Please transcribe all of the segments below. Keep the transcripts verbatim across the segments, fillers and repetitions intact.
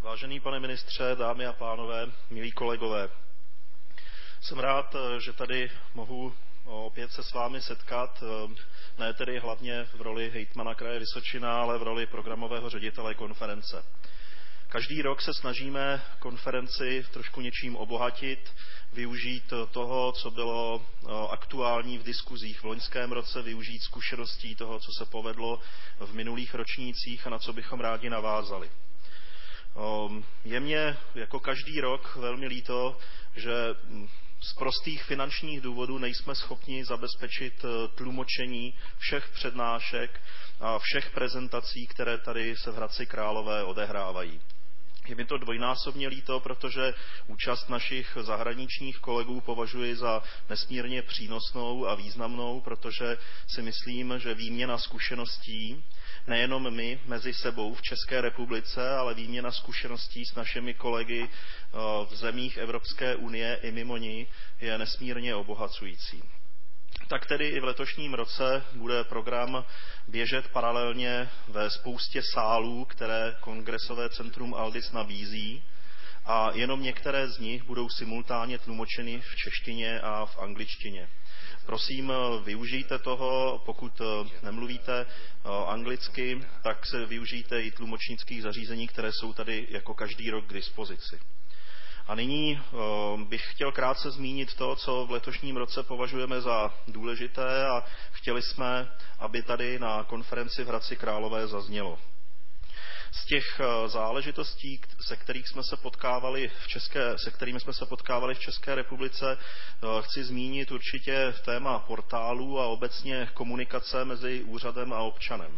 Vážený pane ministře, dámy a pánové, milí kolegové, jsem rád, že tady mohu opět se s vámi setkat, ne tedy hlavně v roli hejtmana kraje Vysočina, ale v roli programového ředitele konference. Každý rok se snažíme konferenci trošku něčím obohatit, využít toho, co bylo aktuální v diskuzích v loňském roce, využít zkušeností toho, co se povedlo v minulých ročnících a na co bychom rádi navázali. Je mně jako každý rok velmi líto, že z prostých finančních důvodů nejsme schopni zabezpečit tlumočení všech přednášek a všech prezentací, které tady se v Hradci Králové odehrávají. Je mi to dvojnásobně líto, protože účast našich zahraničních kolegů považuji za nesmírně přínosnou a významnou, protože si myslím, že výměna zkušeností, nejenom my mezi sebou v České republice, ale výměna zkušeností s našimi kolegy v zemích Evropské unie i mimo ní je nesmírně obohacující. Tak tedy i v letošním roce bude program běžet paralelně ve spoustě sálů, které Kongresové centrum Aldis nabízí, a jenom některé z nich budou simultánně tlumočeny v češtině a v angličtině. Prosím, využijte toho, pokud nemluvíte anglicky, tak se využijte i tlumočnických zařízení, které jsou tady jako každý rok k dispozici. A nyní bych chtěl krátce zmínit to, co v letošním roce považujeme za důležité a chtěli jsme, aby tady na konferenci v Hradci Králové zaznělo. Z těch záležitostí, se, kterých jsme se potkávali v České, se kterými jsme se potkávali v České republice, chci zmínit určitě téma portálů a obecně komunikace mezi úřadem a občanem.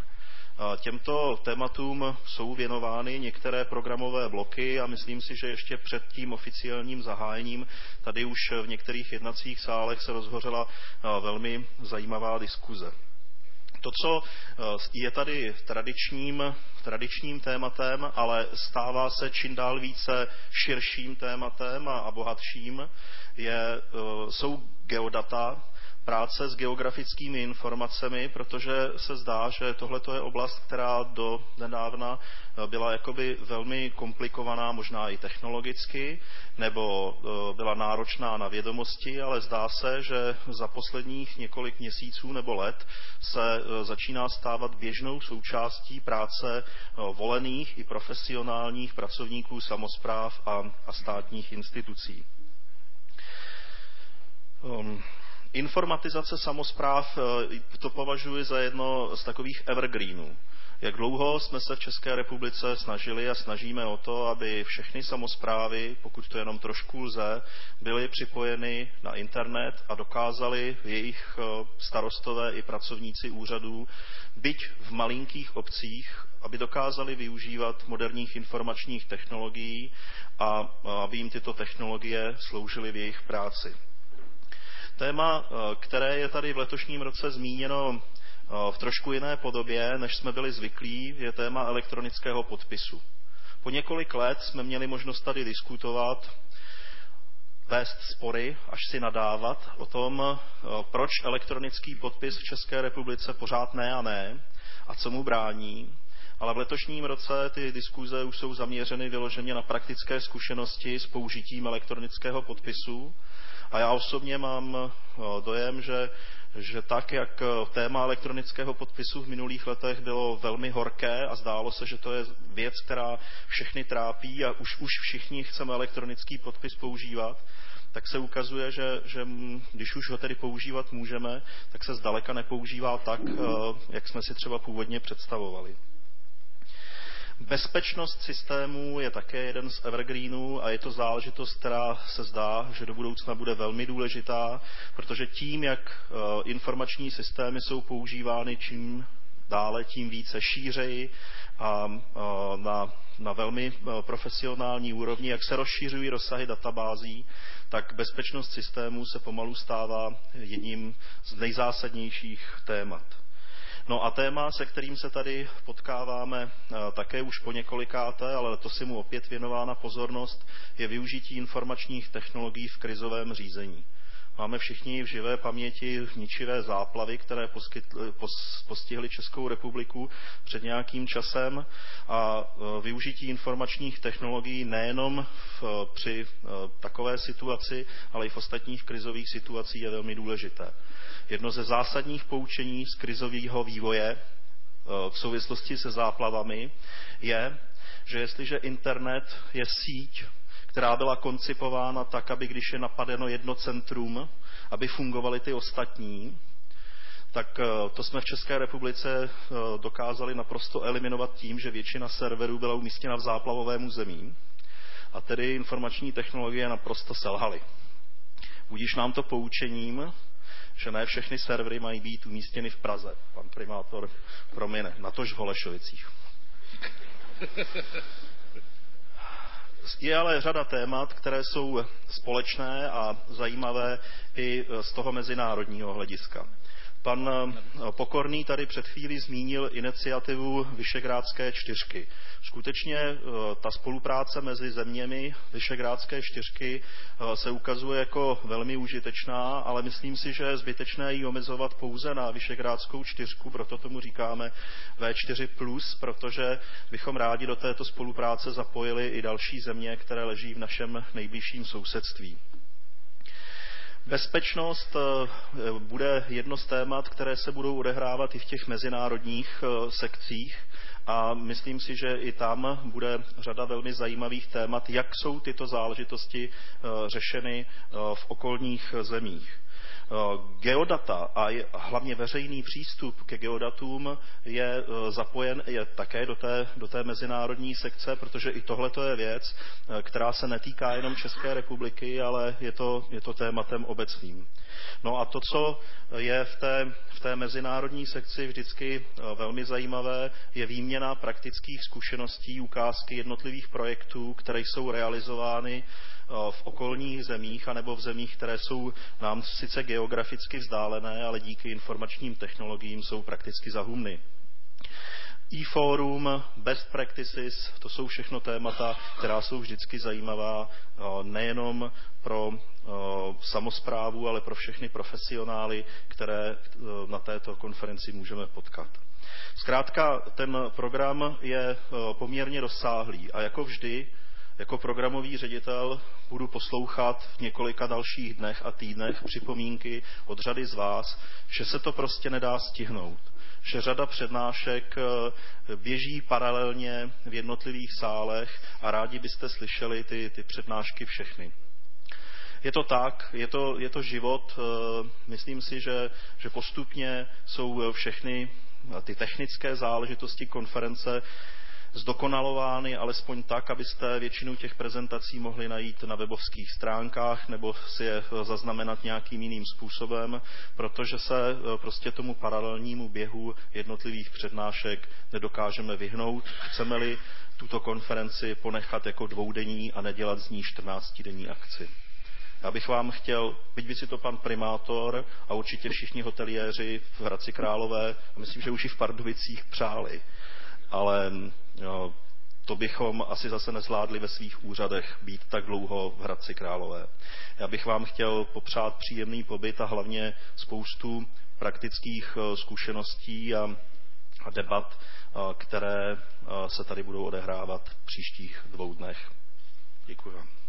Těmto tématům jsou věnovány některé programové bloky a myslím si, že ještě před tím oficiálním zahájením tady už v některých jednacích sálech se rozhořela velmi zajímavá diskuze. To, co je tady tradičním, tradičním tématem, ale stává se čím dál více širším tématem a bohatším, je, jsou geodata, práce s geografickými informacemi, protože se zdá, že tohle je oblast, která do nedávna byla jakoby velmi komplikovaná, možná i technologicky, nebo byla náročná na vědomosti, ale zdá se, že za posledních několik měsíců nebo let se začíná stávat běžnou součástí práce volených i profesionálních pracovníků samospráv a, a státních institucí. Um, Informatizace samospráv, to považuji za jedno z takových evergreenů. Jak dlouho jsme se v České republice snažili a snažíme o to, aby všechny samosprávy, pokud to jenom trošku lze, byly připojeny na internet a dokázali jejich starostové i pracovníci úřadů, byť v malinkých obcích, aby dokázali využívat moderních informačních technologií a aby jim tyto technologie sloužily v jejich práci. Téma, které je tady v letošním roce zmíněno v trošku jiné podobě, než jsme byli zvyklí, je téma elektronického podpisu. Po několik let jsme měli možnost tady diskutovat, vést spory, až si nadávat o tom, proč elektronický podpis v České republice pořád ne a ne a co mu brání. Ale v letošním roce ty diskuze už jsou zaměřeny vyloženě na praktické zkušenosti s použitím elektronického podpisu. A já osobně mám dojem, že, že tak, jak téma elektronického podpisu v minulých letech bylo velmi horké a zdálo se, že to je věc, která všechny trápí a už, už všichni chceme elektronický podpis používat, tak se ukazuje, že, že když už ho tedy používat můžeme, tak se zdaleka nepoužívá tak, jak jsme si třeba původně představovali. Bezpečnost systémů je také jeden z evergreenů a je to záležitost, která se zdá, že do budoucna bude velmi důležitá, protože tím, jak informační systémy jsou používány čím dále, tím více šířeji a na, na velmi profesionální úrovni, jak se rozšiřují rozsahy databází, tak bezpečnost systémů se pomalu stává jedním z nejzásadnějších témat. No a téma, se kterým se tady potkáváme také už po několikáté, ale letos je mu opět věnována pozornost, je využití informačních technologií v krizovém řízení. Máme všichni v živé paměti ničivé záplavy, které poskytly, postihly Českou republiku před nějakým časem a využití informačních technologií nejenom v, při takové situaci, ale i v ostatních krizových situacích je velmi důležité. Jedno ze zásadních poučení z krizového vývoje v souvislosti se záplavami je, že jestliže internet je síť, která byla koncipována tak, aby když je napadeno jedno centrum, aby fungovaly ty ostatní, tak to jsme v České republice dokázali naprosto eliminovat tím, že většina serverů byla umístěna v záplavovém území a tedy informační technologie naprosto selhaly. Budíš nám to poučením, že ne všechny servery mají být umístěny v Praze. Pan primátor promine, natož v Holešovicích. Je ale řada témat, které jsou společné a zajímavé i z toho mezinárodního hlediska. Pan Pokorný tady před chvílí zmínil iniciativu Visegrádské čtyřky. Skutečně ta spolupráce mezi zeměmi Visegrádské čtyřky se ukazuje jako velmi užitečná, ale myslím si, že je zbytečné ji omezovat pouze na Visegrádskou čtyřku, proto tomu říkáme V čtyři plus, protože bychom rádi do této spolupráce zapojili i další země, které leží v našem nejbližším sousedství. Bezpečnost bude jedno z témat, které se budou odehrávat i v těch mezinárodních sekcích a myslím si, že i tam bude řada velmi zajímavých témat, jak jsou tyto záležitosti řešeny v okolních zemích. Geodata a hlavně veřejný přístup ke geodatům je zapojen je také do té, do té mezinárodní sekce, protože i tohle je věc, která se netýká jenom České republiky, ale je to, je to tématem obecným. No a to, co je v té, v té mezinárodní sekci vždycky velmi zajímavé, je výměna praktických zkušeností, ukázky jednotlivých projektů, které jsou realizovány v okolních zemích anebo v zemích, které jsou nám sice geograficky vzdálené, ale díky informačním technologiím jsou prakticky za humny. E-forum, best practices, to jsou všechno témata, která jsou vždycky zajímavá nejenom pro samosprávu, ale pro všechny profesionály, které na této konferenci můžeme potkat. Zkrátka, ten program je poměrně rozsáhlý a jako vždy, jako programový ředitel budu poslouchat v několika dalších dnech a týdnech připomínky od řady z vás, že se to prostě nedá stihnout. Že řada přednášek běží paralelně v jednotlivých sálech a rádi byste slyšeli ty, ty přednášky všechny. Je to tak, je to, je to život. Myslím si, že, že postupně jsou všechny ty technické záležitosti konference zdokonalovány alespoň tak, abyste většinu těch prezentací mohli najít na webovských stránkách nebo si je zaznamenat nějakým jiným způsobem, protože se prostě tomu paralelnímu běhu jednotlivých přednášek nedokážeme vyhnout. Chceme-li tuto konferenci ponechat jako dvoudenní a nedělat z ní čtrnáctidenní akci. Já bych vám chtěl, byť by si to pan primátor a určitě všichni hoteliéři v Hradci Králové, a myslím, že už i v Pardubicích přáli, ale jo, to bychom asi zase nezvládli ve svých úřadech být tak dlouho v Hradci Králové. Já bych vám chtěl popřát příjemný pobyt a hlavně spoustu praktických zkušeností a debat, které se tady budou odehrávat v příštích dvou dnech. Děkuji vám.